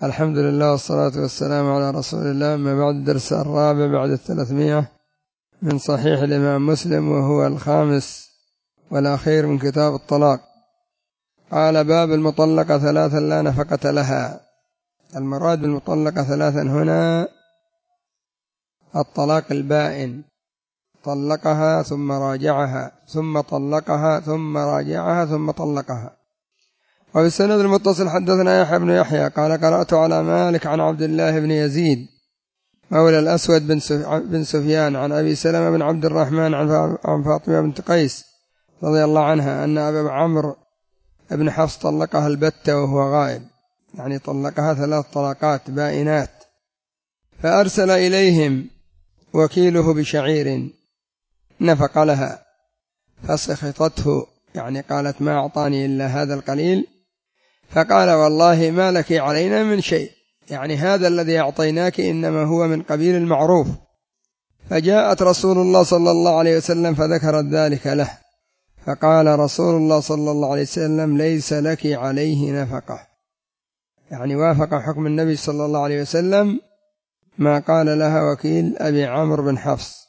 الحمد لله والصلاة والسلام على رسول الله. ما بعد الدرس الرابع بعد 300 من صحيح الإمام مسلم، وهو الخامس والأخير من كتاب الطلاق. قال: باب المطلقة ثلاثا لا نفقة لها. المراد بالمطلقة ثلاثا هنا الطلاق البائن، طلقها ثم راجعها ثم طلقها ثم راجعها ثم طلقها. وفي السند المتصل حدثنا يحيى بن يحيى قال: قرأت على مالك عن عبد الله بن يزيد مولى الأسود بن سفيان عن أبي سلمة بن عبد الرحمن عن فاطمة بنت قيس رضي الله عنها أن أبا عمرو بن حفص طلقها البتة وهو غائب، يعني طلقها 3 طلقات بائنات، فأرسل إليهم وكيله بشعير نفق لها فسخطته، يعني قالت: ما أعطاني إلا هذا القليل. فقال: والله ما لك علينا من شيء، يعني هذا الذي أعطيناك إنما هو من قبيل المعروف. فجاءت رسول الله صلى الله عليه وسلم فذكرت ذلك له، فقال رسول الله صلى الله عليه وسلم: ليس لك عليه نفقة، يعني وافق حكم النبي صلى الله عليه وسلم ما قال لها وكيل أبي عمرو بن حفص.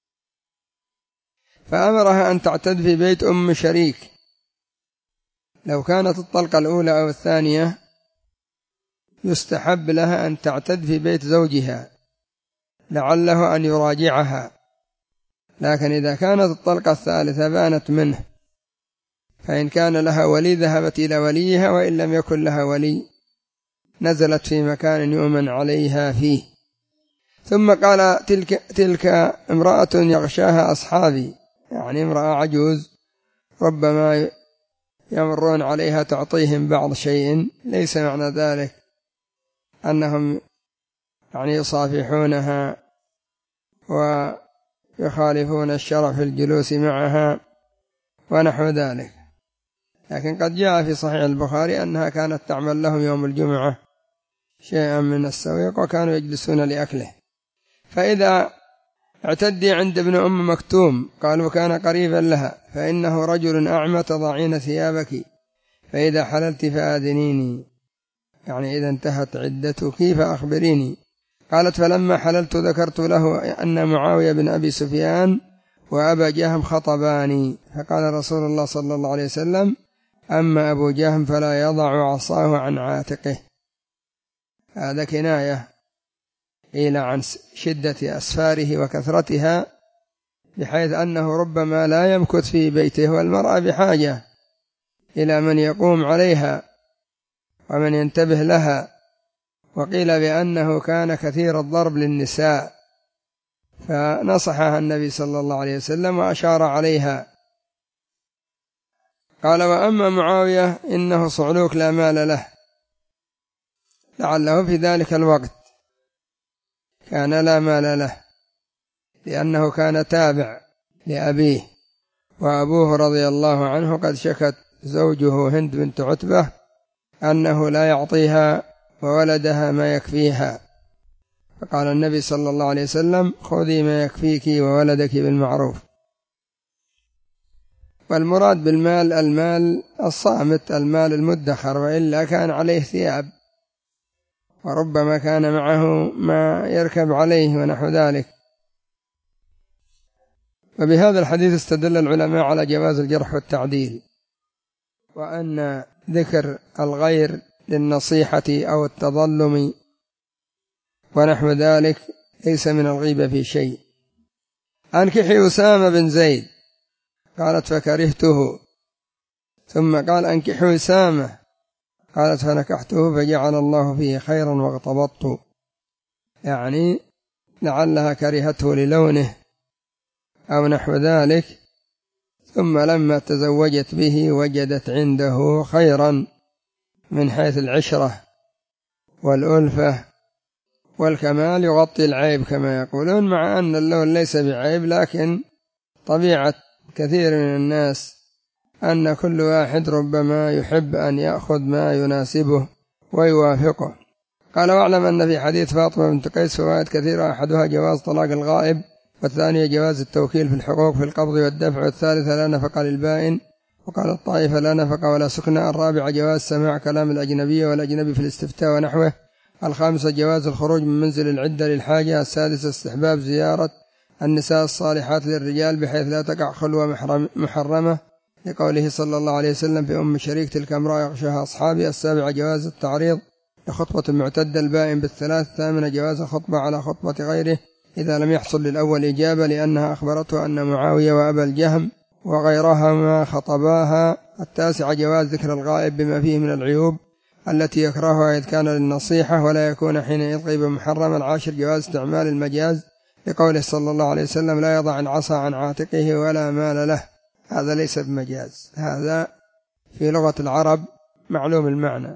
فأمرها أن تعتد في بيت أم شريك. لو كانت الطلقة الأولى أو الثانية يستحب لها أن تعتد في بيت زوجها لعله أن يراجعها، لكن إذا كانت الطلقة الثالثة بانت منه، فإن كان لها ولي ذهبت إلى وليها، وإن لم يكن لها ولي نزلت في مكان يؤمن عليها فيه. ثم قال: تلك امرأة يغشاها أصحابي، يعني امرأة عجوز ربما يمرون عليها تعطيهم بعض شيء، ليس معنى ذلك أنهم يعني يصافحونها ويخالفون الشرع في الجلوس معها ونحو ذلك. لكن قد جاء في صحيح البخاري أنها كانت تعمل لهم يوم الجمعة شيئا من السويق وكانوا يجلسون لأكله. فإذا اعتدي عند ابن أم مكتوم قالوا كان قريبا لها: فإنه رجل أعمى تضعين ثيابك، فإذا حللت فآذنيني، يعني إذا انتهت عدتك فأخبريني. قالت: فلما حللت ذكرت له أن معاوية بن أبي سفيان وأبا جهم خطباني، فقال رسول الله صلى الله عليه وسلم: أما أبو جهم فلا يضع عصاه عن عاتقه. هذا كناية إلى عن شدة أسفاره وكثرتها، بحيث أنه ربما لا يمكث في بيته، والمرأة بحاجة إلى من يقوم عليها ومن ينتبه لها. وقيل بأنه كان كثير الضرب للنساء، فنصحها النبي صلى الله عليه وسلم وأشار عليها. قال: وأما معاوية إنه صعلوك لا مال له، لعله في ذلك الوقت كان لا مال له، لأنه كان تابع لأبيه، وأبوه رضي الله عنه قد شكت زوجه هند بنت عتبة أنه لا يعطيها وولدها ما يكفيها، فقال النبي صلى الله عليه وسلم: خذي ما يكفيك وولدك بالمعروف. والمراد بالمال المال الصامت، المال المدخر، وإلا كان عليه ثياب وربما كان معه ما يركب عليه ونحو ذلك. وبهذا الحديث استدل العلماء على جواز الجرح والتعديل، وأن ذكر الغير للنصيحة أو التظلم ونحو ذلك ليس من الغيبة في شيء. أنكحي أسامة بن زيد، قالت: فكرهته. ثم قال: أنكحي أسامة، قالت: فنكحته فجعل الله فيه خيرا واغتبطت، يعني لعلها كرهته للونه أو نحو ذلك. ثم لما تزوجت به وجدت عنده خيرا من حيث العشرة والألفة والكمال يغطي العيب كما يقولون، مع أن اللون ليس بعيب، لكن طبيعة كثير من الناس أن كل واحد ربما يحب أن يأخذ ما يناسبه ويوافقه. قال: واعلم أن في حديث فاطمة بنت قيس فوائد كثيرة، أحدها جواز طلاق الغائب، والثانية جواز التوكيل في الحقوق في القبض والدفع، والثالثة لا نفقة للبائن، وقال الطائفة لا نفقة ولا سكنى، الرابعة جواز سماع كلام الأجنبية والأجنبي في الاستفتاء ونحوه، الخامسة جواز الخروج من منزل العدة للحاجة. السادسة استحباب زيارة النساء الصالحات للرجال بحيث لا تقع خلوة محرمة لقوله صلى الله عليه وسلم في أم شريك تلك امرأة يغشاها أصحابي. السابعة جواز التعريض لخطبة المعتدة البائن بالثلاث. الثامنة جواز الخطبة على خطبة غيره إذا لم يحصل للأول إجابة لأنها أخبرته أن معاوية وأبا الجهم وغيرهما خطباها. التاسعة جواز ذكر الغائب بما فيه من العيوب التي يكرهها إذ كان للنصيحة ولا يكون حينئذ غيبا محرما. العاشر جواز استعمال المجاز لقوله صلى الله عليه وسلم لا يضع العصا عن عاتقه ولا مال له. هذا ليس بمجاز، هذا في لغة العرب معلوم المعنى،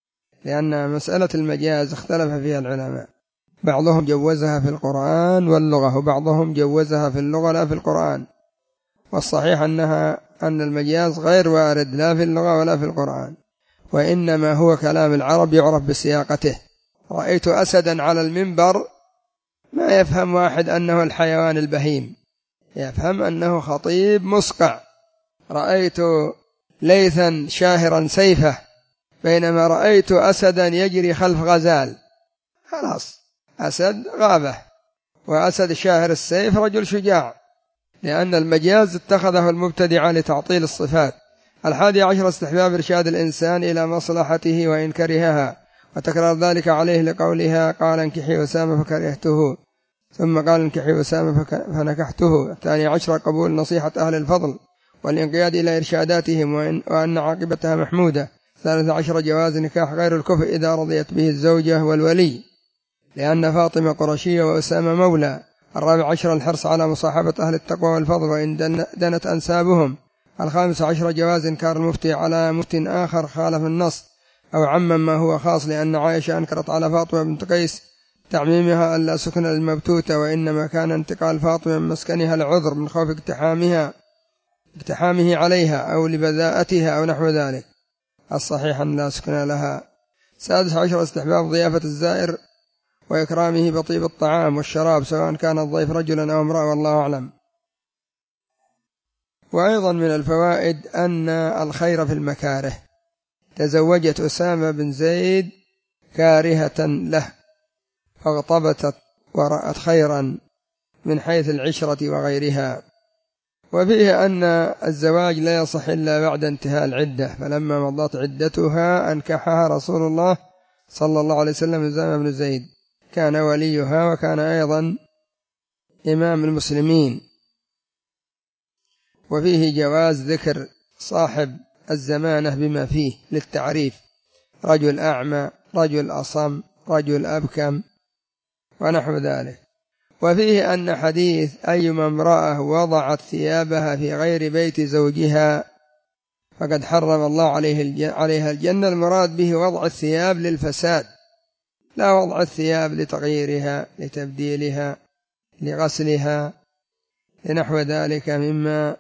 لأن مسألة المجاز اختلف فيها العلماء، بعضهم جوزها في القرآن واللغة وبعضهم جوزها في اللغة لا في القرآن، والصحيح أن المجاز غير وارد لا في اللغة ولا في القرآن، وإنما هو كلام العرب يعرف بسياقته. رأيت أسدا على المنبر ما يفهم واحد أنه الحيوان البهيم، يفهم أنه خطيب مسقع. رأيت ليثا شاهرا سيفه بينما رأيت أسدا يجري خلف غزال، خلاص أسد غابة، وأسد شاهر السيف رجل شجاع، لأن المجاز اتخذه المبتدع لتعطيل الصفات. 11 استحباب إرشاد الإنسان إلى مصلحته وإن كرهها، وتكرار ذلك عليه لقولها قال انكحي أسامة فكرهته، ثم قال انكحي أسامة فنكحته. 12 قبول نصيحة أهل الفضل والانقياد إلى إرشاداتهم وأن عاقبتها محمودة. 13 جواز نكاح غير الكفء إذا رضيت به الزوجة والولي، لأن فاطمة قرشية وأسامة مولى. 14 الحرص على مصاحبة أهل التقوى والفضل وإن دنت أنسابهم. 15 جواز إنكار المفتي على مفتي آخر خالف النص أو عمم ما هو خاص، لأن عائشة أنكرت على فاطمة بنت قيس تعميمها ألا سكن للمبتوتة، وإنما كان انتقال فاطمة من مسكنها لعذر من خوف اقتحامه عليها أو لبذاءتها أو نحو ذلك. الصحيح أن لا سكن لها. 16 استحباب ضيافة الزائر وإكرامه بطيب الطعام والشراب سواء كان الضيف رجلا أو امرأة والله أعلم. وأيضا من الفوائد أن الخير في المكاره. تزوجت أسامة بن زيد كارهة له فاغتبطت ورأت خيرا من حيث العشرة وغيرها. وفيه أن الزواج لا يصح إلا بعد انتهاء العدة، فلما مضت عدتها أنكحها رسول الله صلى الله عليه وسلم أسامة بن زيد، كان وليها وكان أيضا إمام المسلمين. وفيه جواز ذكر صاحب الزمانة بما فيه للتعريف، رجل أعمى، رجل أصم، رجل أبكم ونحو ذلك. وفيه أن حديث أيما امرأة وضعت ثيابها في غير بيت زوجها فقد حرم الله عليها الجنة، المراد به وضع الثياب للفساد، لا وضع الثياب لتغييرها لتبديلها لغسلها لنحو ذلك مما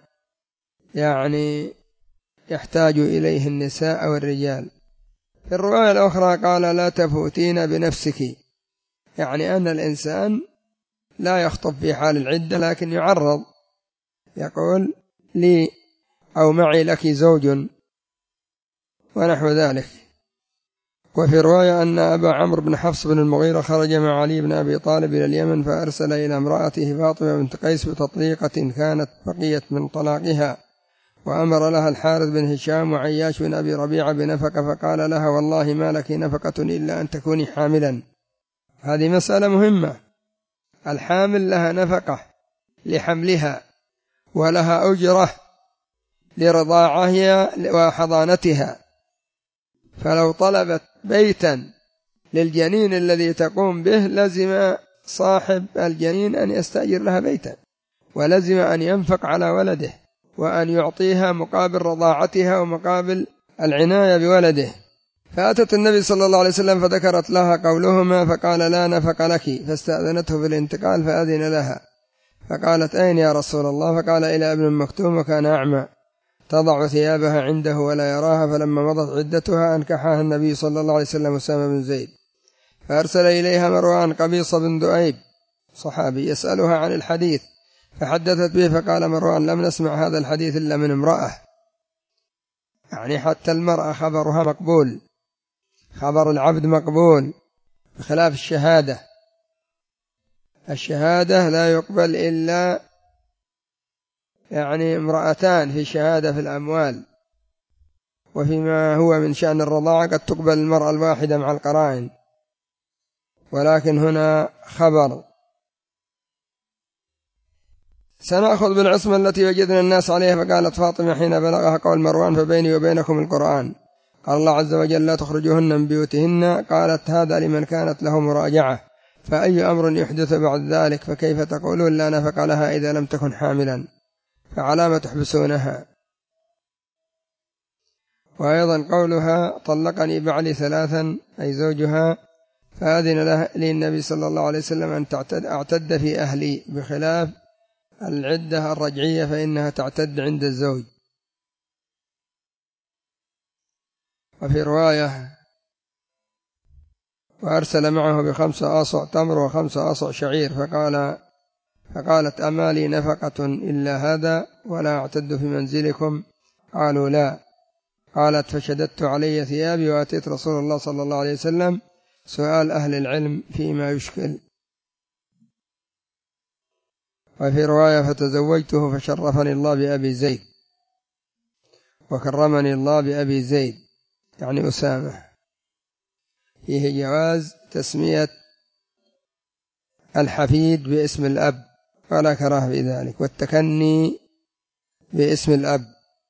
يحتاج إليه النساء أو الرجال. في الرواية الأخرى قال لا تفوتين بنفسك، يعني أن الإنسان لا يخطب في حال العدة لكن يعرض، يقول لي أو معي لك زوج ونحو ذلك. وفي رواية أن أبا عمرو بن حفص بن المغيرة خرج مع علي بن أبي طالب إلى اليمن فأرسل إلى امرأته فاطمة بنت قيس بتطليقة كانت بقيت من طلاقها، وأمر لها الحارث بن هشام وعياش بن أبي ربيعة بنفقة، فقال لها والله ما لك نفقة إلا أن تكوني حاملا. هذه مسألة مهمة، الحامل لها نفقة لحملها ولها أجرة لرضاعها وحضانتها، فلو طلبت بيتا للجنين الذي تقوم به لزم صاحب الجنين أن يستأجر لها بيتا، ولزم أن ينفق على ولده وأن يعطيها مقابل رضاعتها ومقابل العناية بولده. فأتت النبي صلى الله عليه وسلم فذكرت لها قولهما فقال لا نفق لك، فاستأذنته في الانتقال فأذن لها، فقالت أين يا رسول الله؟ فقال إلى ابن مكتوم وكان أعمى تضع ثيابها عنده ولا يراها. فلما مضت عدتها أنكحها النبي صلى الله عليه وسلم أسامة بن زيد، فأرسل إليها مروان قبيصة بن ذؤيب صحابي يسألها عن الحديث، فحدثت به، فقال مروان لم نسمع هذا الحديث إلا من امرأة، يعني حتى المرأة خبرها مقبول، خبر العبد مقبول، بخلاف الشهادة لا يقبل إلا يعني امرأتان في شهادة في الأموال، وفيما هو من شأن الرضاعة قد تقبل المرأة الواحدة مع القرائن، ولكن هنا خبر. سنأخذ بالعصمة التي وجدنا الناس عليها. فقالت فاطمة حين بلغها قول مروان فبيني وبينكم القرآن. قال الله عز وجل لا تخرجوهن من بيوتهن. قالت هذا لمن كانت له مراجعة، فأي أمر يحدث بعد ذلك؟ فكيف تقولون لا نفق لها إذا لم تكن حاملا؟ فعلام تحبسونها؟ وأيضا قولها طلقني بعلي ثلاثا أي زوجها، فأذن لي النبي صلى الله عليه وسلم أن أعتد في أهلي، بخلاف العدة الرجعية فإنها تعتد عند الزوج. وفي رواية وأرسل معه ب5 أصع تمر و5 أصع شعير، فقالت أما لي نفقة إلا هذا ولا أعتد في منزلكم؟ قالوا لا. قالت فشددت علي ثيابي وأتيت رسول الله صلى الله عليه وسلم سؤال أهل العلم فيما يشكل. وفي رواية فتزوجته فشرفني الله بأبي زيد وكرمني الله بأبي زيد يعني أسامة. فيه جواز تسمية الحفيد باسم الأب ولا كراهة في ذلك، والتكني باسم الأب.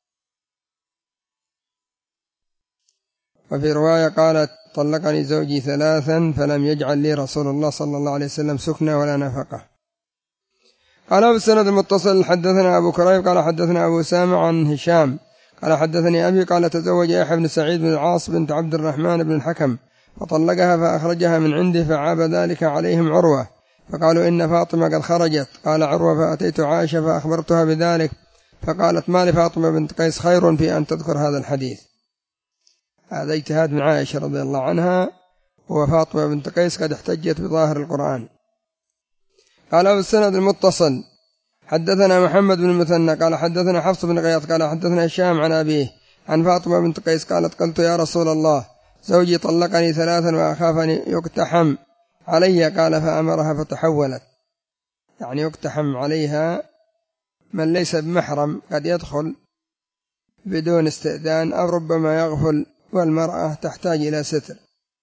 وفي رواية قالت طلقني زوجي 3 فلم يجعل لي رسول الله صلى الله عليه وسلم سكنة ولا نفقة. قال بالسند المتصل حدثنا أبو كريب قال حدثنا أبو أسامة عن هشام قال حدثني أبي قال تزوج يحيى بن سعيد بن العاص بنت عبد الرحمن بن الحكم فطلقها فأخرجها من عنده، فعاب ذلك عليهم عروة فقالوا إن فاطمة قد خرجت. قال عروة فأتيت عائشة فأخبرتها بذلك، فقالت ما لفاطمة بنت قيس خير في أن تذكر هذا الحديث. هذا اجتهاد من عائشة رضي الله عنها، وفاطمة بنت قيس قد احتجت بظاهر القرآن. قال بالسند المتصل حدثنا محمد بن المثنى قال حدثنا حفص بن غياث قال حدثنا هشام عن أبيه عن فاطمة بنت قيس قالت قلت يا رسول الله زوجي طلقني 3 وأخاف أن يقتحم علي، قال فأمرها فتحولت، يعني يقتحم عليها من ليس بمحرم قد يدخل بدون استئذان أو ربما يغفل والمرأة تحتاج إلى ستر.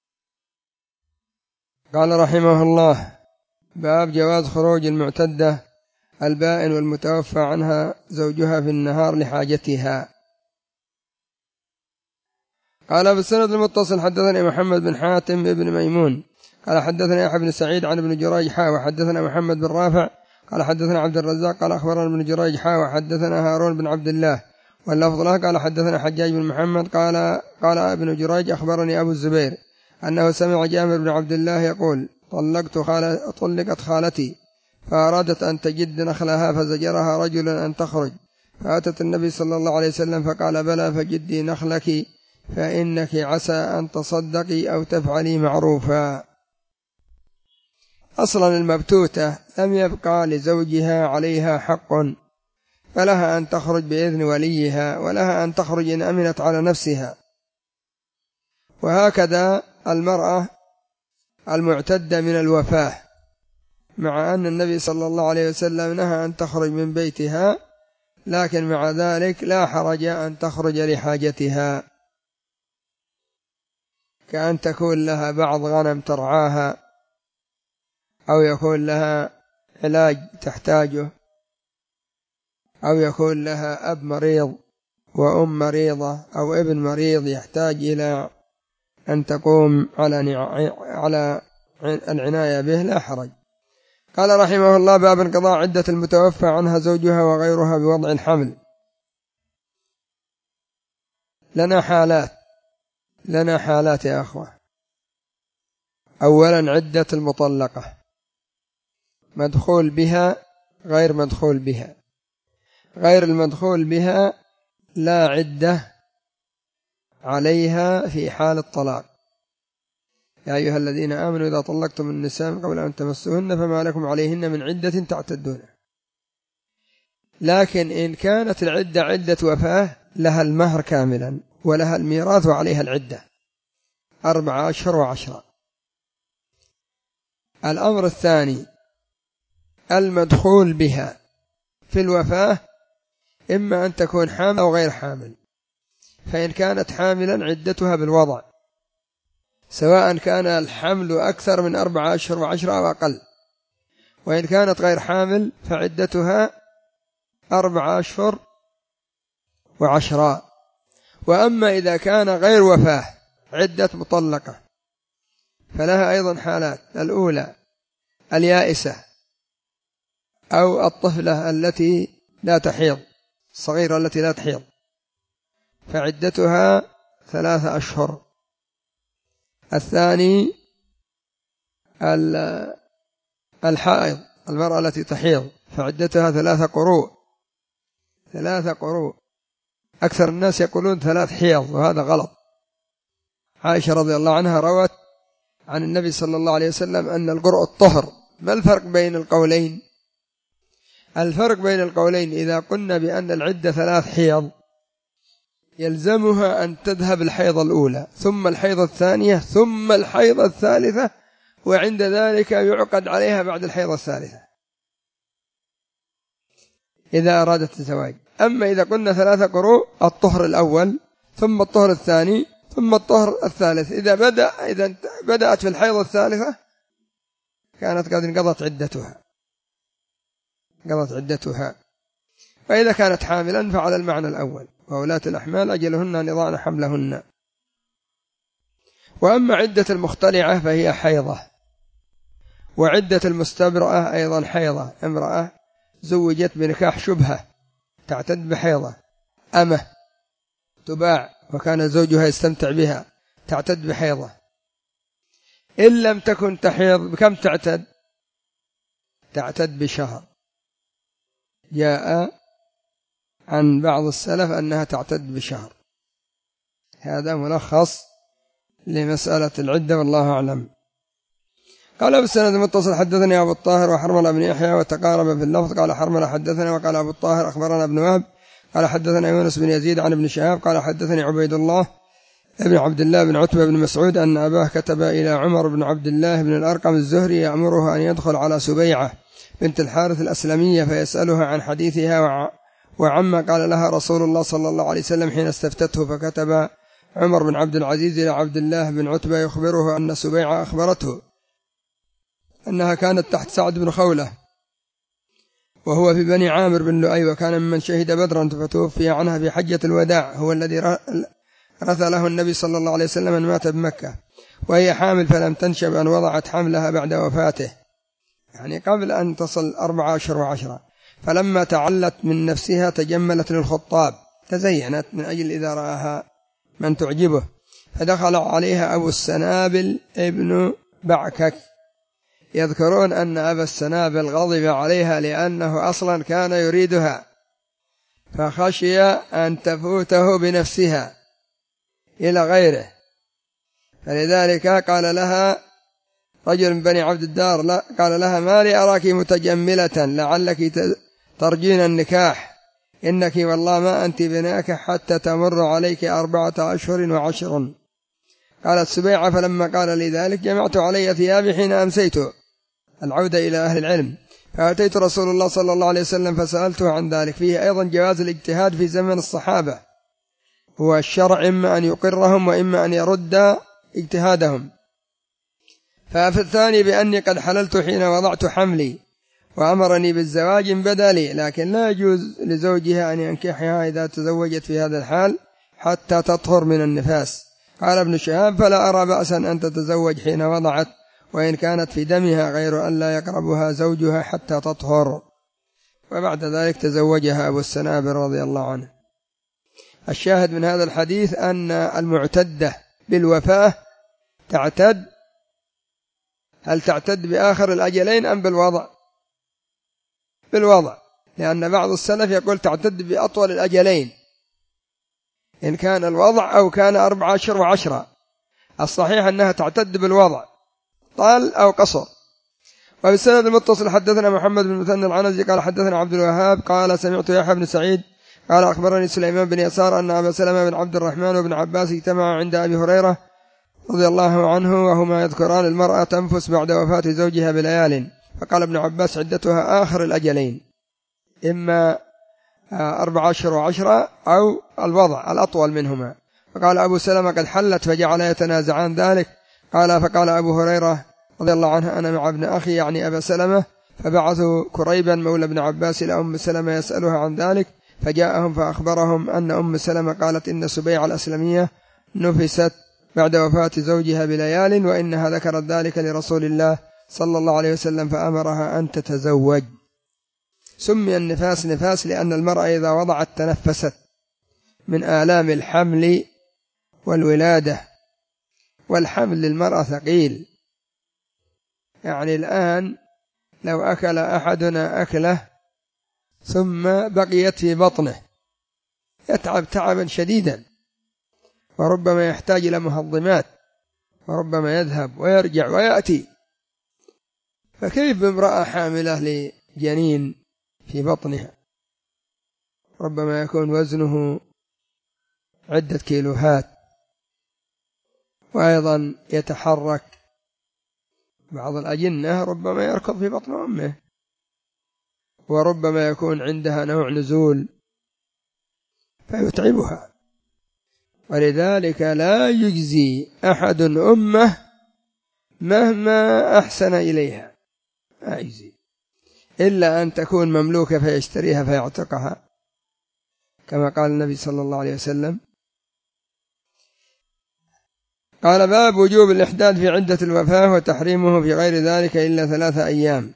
قال رحمه الله باب جواز خروج المعتدة البائن والمتوفى عنها زوجها في النهار لحاجتها. قال بالسند المتصل حدثني محمد بن حاتم بن ميمون قال حدثنا يحيى بن سعيد عن ابن جريج وحدثنا محمد بن رافع قال حدثنا عبد الرزاق قال أخبرنا ابن جريج وحدثنا هارون بن عبد الله واللفظ له قال حدثنا حجاج بن محمد قال ابن جريج أخبرني أبو الزبير أنه سمع جابر بن عبد الله يقول طلقت خالتي فأرادت أن تجد نخلها فزجرها رجل أن تخرج، فأتت النبي صلى الله عليه وسلم فقال بلى فجدي نخلك فإنك عسى أن تصدقي أو تفعلي معروفا. أصلا المبتوتة لم يبقى لزوجها عليها حق، فلها أن تخرج بإذن وليها ولها أن تخرج إن أمنت على نفسها. وهكذا المرأة المعتدة من الوفاة، مع أن النبي صلى الله عليه وسلم نهى أن تخرج من بيتها، لكن مع ذلك لا حرج أن تخرج لحاجتها، كأن تكون لها بعض غنم ترعاها أو يكون لها علاج تحتاجه أو يكون لها أب مريض وأم مريضة أو ابن مريض يحتاج إلى أن تقوم على العناية به لا حرج. قال رحمه الله باب انقضاء عدة المتوفى عنها زوجها وغيرها بوضع الحمل. لنا حالات يا أخوة. أولا عدة المطلقة مدخول بها غير مدخول بها. غير المدخول بها لا عدة عليها في حال الطلاق. يا أيها الذين آمنوا إذا طلقتم النساء قبل أن تمسوهن فما لكم عليهن من عدة تعتدون. لكن إن كانت العدة عدة وفاة لها المهر كاملا ولها الميراث وعليها العدة 4 أشهر و10. الأمر الثاني المدخول بها في الوفاة، إما أن تكون حامل أو غير حامل، فإن كانت حاملا عدتها بالوضع، سواء كان الحمل أكثر من 4 أشهر و10 أو أقل، وإن كانت غير حامل فعدتها 4 أشهر و10. وأما إذا كان غير وفاة عدة مطلقة فلها أيضا حالات: الأولى اليائسة، أو الطفلة التي لا تحيض، الصغيرة التي لا تحيض، فعدتها 3 أشهر. الثاني الحائض، المرأة التي تحيض، فعدتها 3 قروء. 3 قروء، أكثر الناس يقولون 3 حيض، وهذا غلط. عائشة رضي الله عنها روت عن النبي صلى الله عليه وسلم أن القرء الطهر. ما الفرق بين القولين؟ الفرق بين القولين: إذا قلنا بأن العدة 3 حيض يلزمها أن تذهب الحيضة الأولى، ثم الحيضة الثانية، ثم الحيضة الثالثة، وعند ذلك يعقد عليها بعد الحيضة الثالثة إذا أرادت الزواج. أما إذا قلنا 3 قروء، الطهر الأول، ثم الطهر الثاني، ثم الطهر الثالث، إذا بدأت في الحيضة الثالثة كانت قد انقضت عدتها. وإذا كانت حاملا فعلى المعنى الأول: وولاة الأحمال أجلهن أن يضعن حملهن. وأما عدة المختلعة فهي حيضة، وعدة المستبرأة أيضا حيضة. امرأة زوجت بنكاح شبهة تعتد بحيضة، أمه تباع وكان زوجها يستمتع بها تعتد بحيضة. إن لم تكن تحيض بكم تعتد بشهر. جاء عن بعض السلف أنها تعتد بشهر. هذا ملخص لمسألة العدة، والله أعلم. قال بالسند المتصل: حدثني أبو الطاهر وحرملة بن يحيى وتقارب في اللفظ. قال حرملة حدثنا، وقال أبو الطاهر أخبرنا ابن وهب قال حدثنا يونس بن يزيد عن ابن شهاب قال حدثني عبيد الله ابن عبد الله بن عتبة بن مسعود أن أباه كتب إلى عمر بن عبد الله بن الأرقم الزهري يأمره أن يدخل على سبيعة بنت الحارث الأسلمية فيسألها عن حديثها وعما قال لها رسول الله صلى الله عليه وسلم حين استفتته. فكتب عمر بن عبد العزيز إلى عبد الله بن عتبة يخبره أن سبيعة أخبرته أنها كانت تحت سعد بن خولة وهو في بني عامر بن لؤي، وكان ممن شهد بدرا، فتوفي عنها في حجة الوداع، هو الذي رثى له النبي صلى الله عليه وسلم أن مات بمكة، وهي حامل فلم تنشب أن وضعت حملها بعد وفاته، يعني قبل أن تصل 4 أشهر و10. فلما تعلت من نفسها تجملت للخطاب، تزينت من أجل إذا رآها من تعجبه، فدخل عليها أبو السنابل ابن بعكك. يذكرون أن أبا السنابل غضب عليها لأنه أصلا كان يريدها، فخشي أن تفوته بنفسها إلى غيره، فلذلك قال لها رجل من بني عبد الدار، لا قال لها: ما لي أراك متجملة لعلك ترجين النكاح، إنك والله ما أنت بناك حتى تمر عليك 4 أشهر و10. قالت سبيعة: فلما قال لي ذلك جمعت علي ثيابي حين أمسيت، العودة إلى أهل العلم، فأتيت رسول الله صلى الله عليه وسلم فسألته عن ذلك. فيه أيضا جواز الاجتهاد في زمن الصحابة، هو الشرع إما أن يقرهم وإما أن يرد اجتهادهم. ففي الثاني بأني قد حللت حين وضعت حملي وأمرني بالزواج بدلي، لكن لا يجوز لزوجها أن ينكحها إذا تزوجت في هذا الحال حتى تطهر من النفاس. قال ابن شهاب: فلا أرى بأسا أن تتزوج حين وضعت، وإن كانت في دمها، غير أن لا يقربها زوجها حتى تطهر. وبعد ذلك تزوجها أبو السنابل رضي الله عنه. الشاهد من هذا الحديث أن المعتدة بالوفاة هل تعتد بآخر الأجلين أم بالوضع، لأن بعض السلف يقول تعتد بأطول الأجلين إن كان الوضع أو كان 4 أشهر و10. الصحيح أنها تعتد بالوضع طال أو قصر. وبالسند المتصل حدثنا محمد بن مثنى العنزي قال حدثنا عبد الوهاب قال سمعت يحيى بن سعيد قال أخبرني سليمان بن يسار أن أبا سلمة بن عبد الرحمن وابن عباس اجتمعوا عند أبي هريرة رضي الله عنه وهما يذكران المرأة تنفس بعد وفاة زوجها بليال، فقال ابن عباس عدتها آخر الأجلين، إما 14 و10 أو الوضع الأطول منهما. فقال أبو سلمة قد حلت، فجعل يتنازعان ذلك. فقال أبو هريرة رضي الله عنه أنا مع ابن أخي يعني أبا سلمة، فبعثوا كريبا مولى ابن عباس إلى أم سلمة يسألها عن ذلك، فجاءهم فأخبرهم أن أم سلمة قالت إن سبيع الأسلمية نفست بعد وفاة زوجها بليال، وإنها ذكرت ذلك لرسول الله صلى الله عليه وسلم فأمرها أن تتزوج. سمي النفاس نفاس لأن المرأة إذا وضعت تنفست من آلام الحمل والولادة، والحمل للمرأة ثقيل. يعني الآن لو أكل أحدنا أكله ثم بقيت في بطنه يتعب تعبا شديدا، وربما يحتاج إلى مهضمات، وربما يذهب ويرجع ويأتي، فكيف بامرأة حاملة لجنين في بطنها ربما يكون وزنه عدة كيلوهات، وأيضا يتحرك، بعض الأجنة ربما يركض في بطن أمه، وربما يكون عندها نوع نزول فيتعبها. ولذلك لا يجزي أحد أمه مهما أحسن إليها، لا يجزي إلا أن تكون مملوكة فيشتريها فيعتقها، كما قال النبي صلى الله عليه وسلم. قال باب وجوب الإحداد في عدة الوفاة وتحريمه في غير ذلك إلا 3 أيام.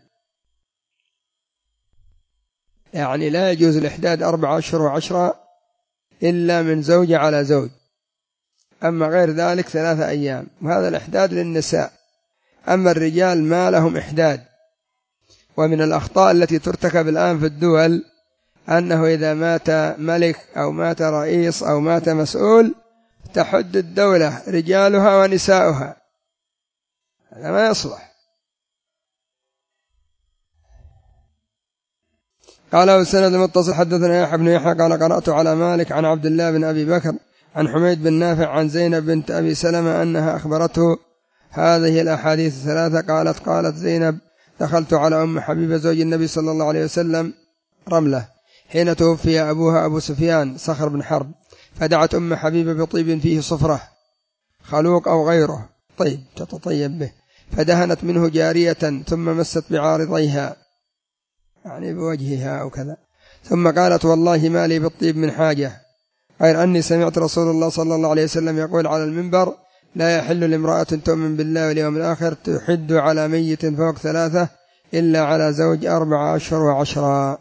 يعني لا يجوز الإحداد 4 أشهر و10 إلا من زوج على زوج، أما غير ذلك 3 أيام، وهذا الإحداد للنساء. أما الرجال ما لهم إحداد. ومن الأخطاء التي ترتكب الآن في الدول أنه إذا مات ملك أو مات رئيس أو مات مسؤول تحد الدولة رجالها ونساؤها، هذا ما يصلح. قال والسند المتصل حدثنا يحيى بن يحيى قال قرأت على مالك عن عبد الله بن أبي بكر عن حميد بن نافع عن زينب بنت أبي سلمة أنها أخبرته هذه الأحاديث 3. قالت زينب دخلت على أم حبيبة زوج النبي صلى الله عليه وسلم رملة حين توفي أبوها أبو سفيان صخر بن حرب، فدعت أم حبيبة بطيب فيه صفرة خلوق أو غيره طيب تتطيب به، فدهنت منه جارية ثم مست بعارضيها يعني بوجهها أو كذا، ثم قالت والله ما لي بالطيب من حاجة غير أني سمعت رسول الله صلى الله عليه وسلم يقول على المنبر لا يحل لامرأة تؤمن بالله واليوم الآخر تحد على ميت فوق 3 إلا على زوج 4 أشهر و10.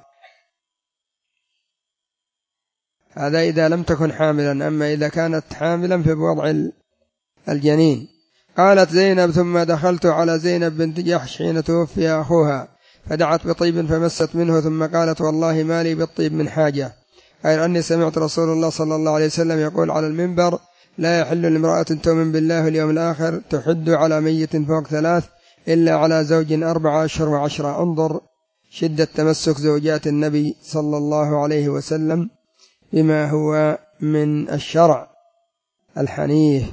هذا إذا لم تكن حاملا، أما إذا كانت حاملا فبوضع الجنين. قالت زينب ثم دخلت على زينب بنت جحش حين توفي أخوها فدعت بطيب فمست منه، ثم قالت والله ما لي بالطيب من حاجة غير أني سمعت رسول الله صلى الله عليه وسلم يقول على المنبر لا يحل لامرأة تؤمن بالله واليوم الآخر تحد على ميت فوق 3 إلا على زوج 4 أشهر و10. انظر شدة تمسك زوجات النبي صلى الله عليه وسلم بما هو من الشرع الحنيف،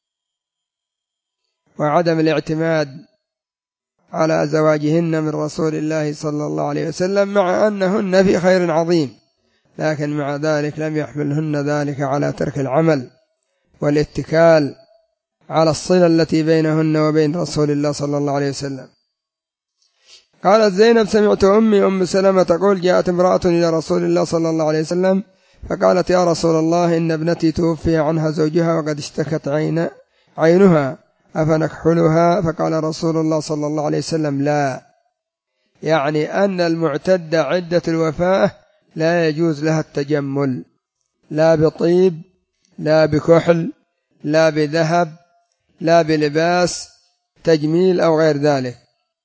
وعدم الاعتماد على زواجهن من رسول الله صلى الله عليه وسلم، مع أنهن في خير عظيم، لكن مع ذلك لم يحملهن ذلك على ترك العمل والاتكال على الصلة التي بينهن وبين رسول الله صلى الله عليه وسلم. قالت زينب سمعت أمي أم سلمة تقول جاءت امرأة إلى رسول الله صلى الله عليه وسلم فقالت يا رسول الله إن ابنتي توفي عنها زوجها وقد اشتكت عينها أفنكحلها؟ فقال رسول الله صلى الله عليه وسلم لا، يعني أن المعتدة عدة الوفاة لا يجوز لها التجمل، لا بطيب لا بكحل لا بذهب لا بلباس تجميل أو غير ذلك.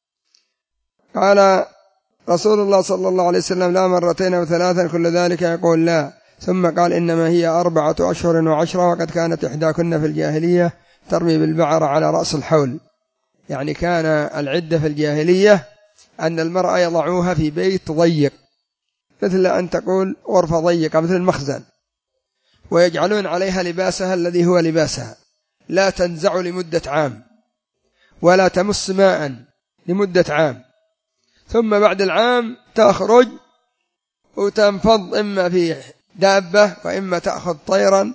قال رسول الله صلى الله عليه وسلم لا 2 أو 3 كل ذلك يقول لا، ثم قال إنما هي 4 أشهر و10، وقد كانت إحداكن في الجاهلية ترمي بالبعر على رأس الحول. يعني كان العدة في الجاهلية أن المرأة يضعوها في بيت ضيق، مثل أن تقول غرفة ضيقة مثل المخزن، ويجعلون عليها لباسها الذي هو لباسها، لا تنزع لمدة عام ولا تمس ماء لمدة عام، ثم بعد العام تخرج وتنفض إما في دابة وإما تأخذ طيرا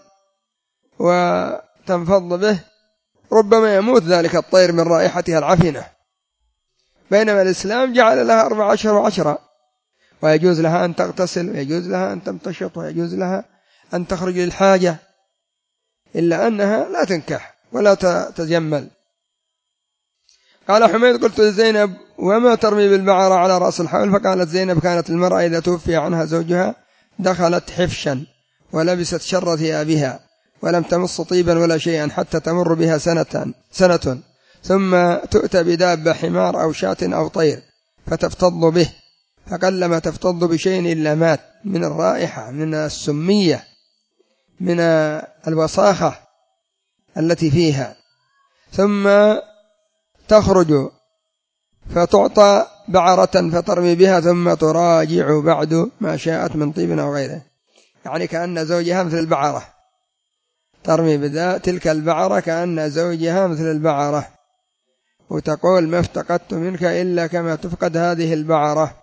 وتنفض به، ربما يموت ذلك الطير من رائحتها العفنة، بينما الإسلام جعل لها 14 و10، ويجوز لها أن تغتسل ويجوز لها أن تمتشط ويجوز لها أن تخرج للحاجة، إلا أنها لا تنكح ولا تتجمل. قال حميد قلت لزينب وما ترمي بالبعرة على رأس الحول؟ فقالت زينب كانت المرأة إذا توفي عنها زوجها دخلت حفشا ولبست شر ثيابها ولم تمص طيبا ولا شيئا حتى تمر بها سنة ثم تؤتى بدابة حمار أو شاة أو طير فتفتض به، فقلما تفتض بشيء إلا مات من الرائحة، من السمية، من الوساخة التي فيها، ثم تخرج فتعطى بعرة فترمي بها ثم تراجع بعد ما شاءت من طيب أو غيره، يعني كأن زوجها مثل البعرة، ترمي تلك البعرة كأن زوجها مثل البعرة، وتقول ما افتقدت منك إلا كما تفقد هذه البعرة.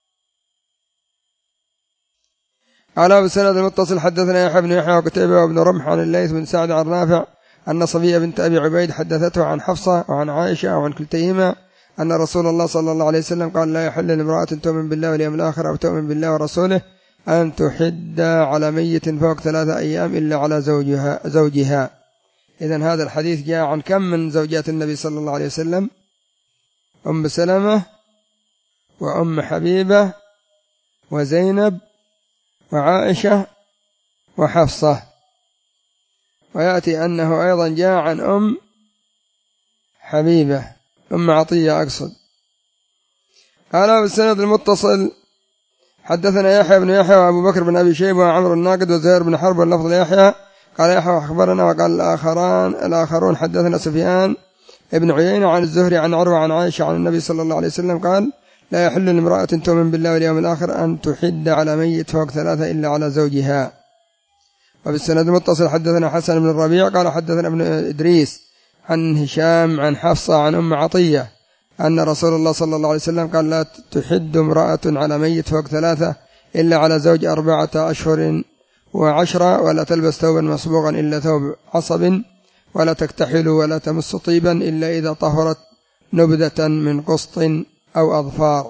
على بالسند المتصل حدثنا يحيى بن يحيى وقتيبة وابن رمح عن الليث بن سعد عن نافع أن صفية بنت أبي عبيد حدثته عن حفصة وعن عائشة وعن كلتيهما أن رسول الله صلى الله عليه وسلم قال لا يحل لامرأة تؤمن بالله واليوم الآخر أو تؤمن بالله ورسوله أن تحد على ميت فوق 3 أيام إلا على زوجها. إذن هذا الحديث جاء عن كم من زوجات النبي صلى الله عليه وسلم؟ أم سلمة وأم حبيبة وزينب وعائشة وحفصة، ويأتي أنه أيضا جاء عن أم حبيبة أم عطية أقصد. قال بالسند المتصل حدثنا يحيى بن يحيى وأبو بكر بن أبي شيبة وعمر الناقد وزهير بن حرب واللفظ ليحيى قال يحيى أخبرنا، وقال الآخرون حدثنا سفيان ابن عيينة عن الزهري عن عروة عن عائشة عن النبي صلى الله عليه وسلم قال لا يحل لامرأة تؤمن بالله واليوم الآخر أن تحد على ميت فوق 3 إلا على زوجها. وبالسند المتصل حدثنا حسن بن الربيع قال حدثنا ابن إدريس عن هشام عن حفصة عن أم عطية أن رسول الله صلى الله عليه وسلم قال لا تحد امرأة على ميت فوق 3 إلا على زوج 4 أشهر و10، ولا تلبس ثوبا مصبوغا إلا ثوب عصب، ولا تكتحل ولا تمس طيبا إلا إذا طهرت نبذة من قسط أو أظفار،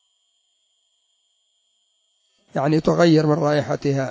يعني تغير من رائحتها.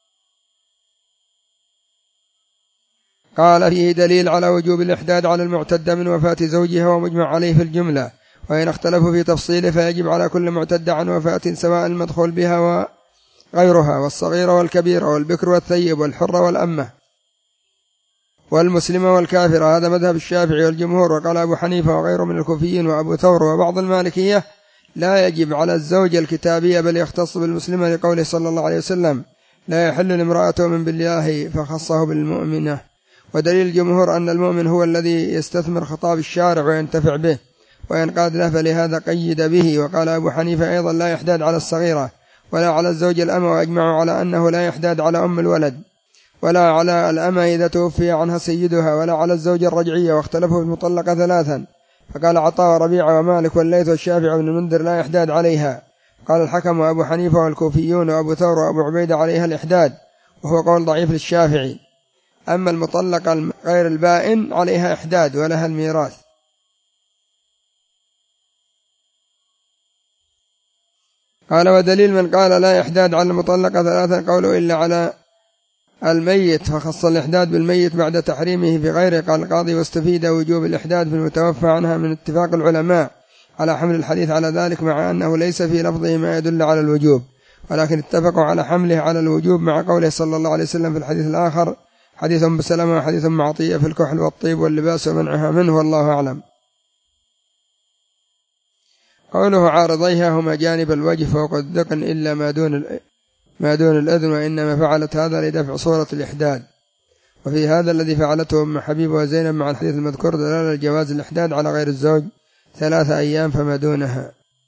قال فيه دليل على وجوب الإحداد على المعتدة من وفاة زوجها ومجمع عليه في الجملة، وإن اختلفوا في تفصيله فيجب على كل معتدة عن وفاة سواء المدخول بها وغيرها والصغيرة والكبيرة والبكر والثيب والحرة والأمة والمسلمة والكافرة. هذا مذهب الشافعي والجمهور. وقال أبو حنيفة وغيره من الكوفيين وأبو ثور وبعض المالكية لا يجب على الزوجة الكتابية بل يختص بالمسلمة لقوله صلى الله عليه وسلم لا يحل لامرأة تؤمن بالله فخصه بالمؤمنة. ودليل الجمهور أن المؤمن هو الذي يستثمر خطاب الشارع وينتفع به وينقاد له، فلهذا قيد به. وقال أبو حنيفة أيضا لا يحداد على الصغيرة ولا على الزوج الأمة، وأجمعوا على أنه لا يحداد على أم الولد ولا على الأمة إذا توفي عنها سيدها ولا على الزوج الرجعية، واختلفوا في المطلقة 3، فقال عطاء وربيعة ومالك والليث والشافعي وابن المنذر لا يحداد عليها. قال الحكم وأبو حنيفة والكوفيون وأبو ثور وأبو عبيدة عليها الإحداد، وهو قول ضعيف للشافعي. أما المطلقة غير البائن عليها إحداد ولها الميراث. قال ودليل من قال لا إحداد على المطلقة 3 قوله إلا على الميت، فخص الإحداد بالميت بعد تحريمه في غيره. قال القاضي واستفيد وجوب الإحداد في المتوفى عنها من اتفاق العلماء على حمل الحديث على ذلك، مع أنه ليس في لفظه ما يدل على الوجوب، ولكن اتفقوا على حمله على الوجوب مع قوله صلى الله عليه وسلم في الحديث الآخر حديث أم سلمة وحديث أم عطية في الكحل والطيب واللباس ومنعها منه والله أعلم. قوله عارضيها هما جانب الوجه فوق الذقن إلا ما دون الأذن، وإنما فعلت هذا لدفع صورة الإحداد. وفي هذا الذي فعلته أم حبيب وزينب مع الحديث المذكور دلالة جواز الإحداد على غير الزوج 3 أيام فما دونها.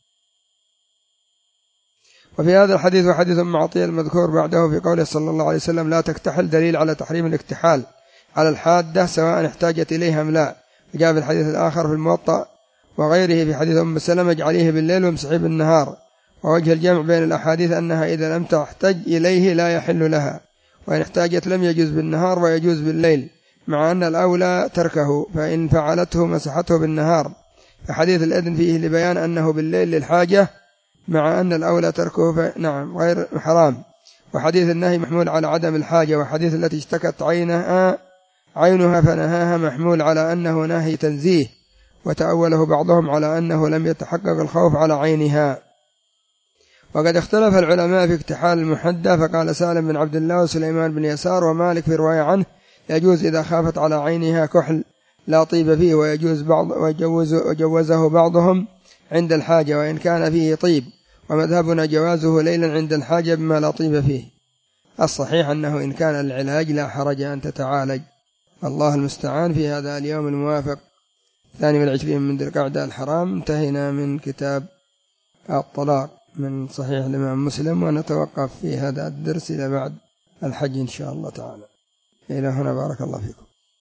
وفي هذا الحديث وحديث أم عطية المذكور بعده في قوله صلى الله عليه وسلم لا تكتحل دليل على تحريم الاكتحال على الحادة سواء احتاجت إليها أم لا. وجاء في الحديث الآخر في الموطأ وغيره في حديث أم سلمة اجعليه بالليل وامسحيه بالنهار. ووجه الجمع بين الأحاديث أنها إذا لم تحتج إليه لا يحل لها، وإن احتاجت لم يجوز بالنهار ويجوز بالليل، مع أن الأولى تركه، فإن فعلته مسحته بالنهار. فحديث الإذن فيه لبيان أنه بالليل للحاجة، مع أن الأولى تركه نعم غير حرام. وحديث النهي محمول على عدم الحاجة. وحديث التي اشتكت عينها فنهاها محمول على أنه نهي تنزيه، وتأوله بعضهم على أنه لم يتحقق الخوف على عينها. وقد اختلف العلماء في اكتحال المحدة، فقال سالم بن عبد الله وسليمان بن يسار ومالك في رواية عنه يجوز إذا خافت على عينها كحل لا طيب فيه، وجوزه بعضهم عند الحاجة وإن كان فيه طيب، ومذهبنا جوازه ليلا عند الحاجة بما لا طيب فيه. الصحيح أنه إن كان العلاج لا حرج أن تتعالج. الله المستعان. في هذا اليوم الموافق 22 من ذي القعدة الحرام انتهينا من كتاب الطلاق من صحيح الإمام مسلم، ونتوقف في هذا الدرس إلى بعد الحج إن شاء الله تعالى. إلى هنا بارك الله فيكم.